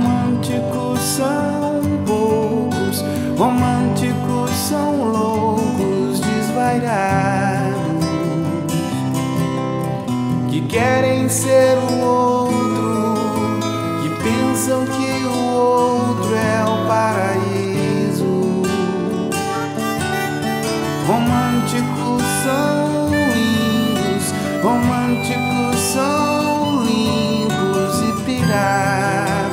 Românticos são poucos, românticos são loucos, desvairados, que querem ser o outro, que pensam que o outro é o paraíso. Românticos são lindos, românticos são limpos e pirados,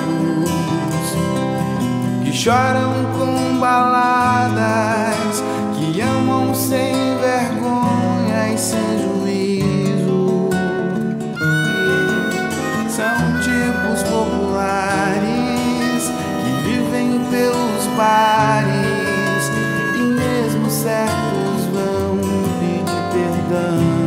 que choram com baladas, que amam sem vergonha e sem juízo. São tipos populares que vivem pelos bares e mesmo certos vão pedir perdão.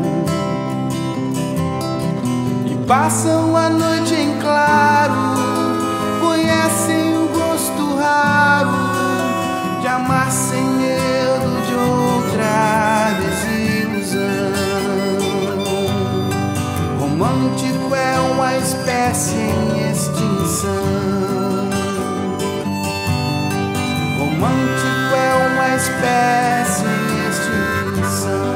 Passam a noite em claro, conhecem o gosto raro de amar sem medo de outra desilusão. Romântico é uma espécie em extinção. Romântico é uma espécie em extinção.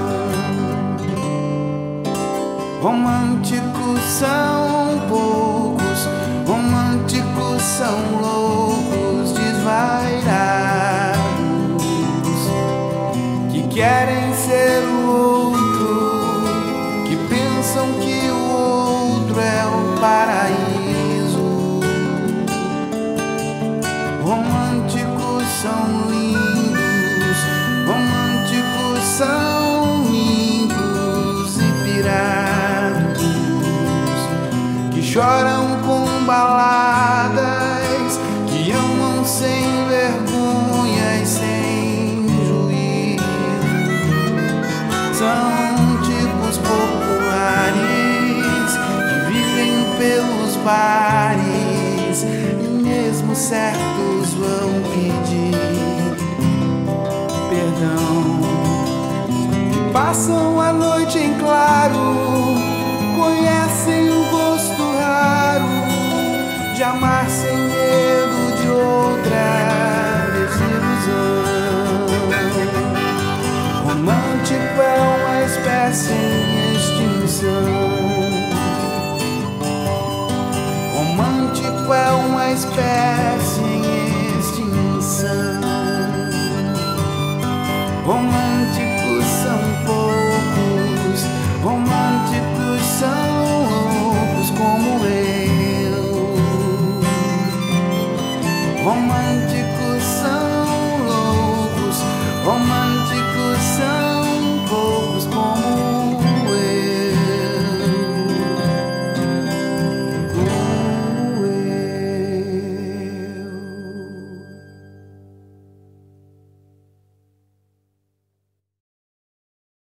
Românticos são poucos, românticos são loucos, desvairados, que querem ser o outro, que pensam que o outro é o paraíso. Românticos são lindos, românticos são limpos e pirados, que choram com baladas, que amam sem vergonha e sem juízo. São tipos populares que vivem pelos bares e mesmo certos vão pedir perdão. Passam a noite em claro, conhecem o gosto raro de amar sem medo de outra desilusão. Romântico é uma espécie em extinção. Romântico é uma espécie em extinção. Românticos são poucos, românticos são loucos como eu. Românticos são loucos, românticos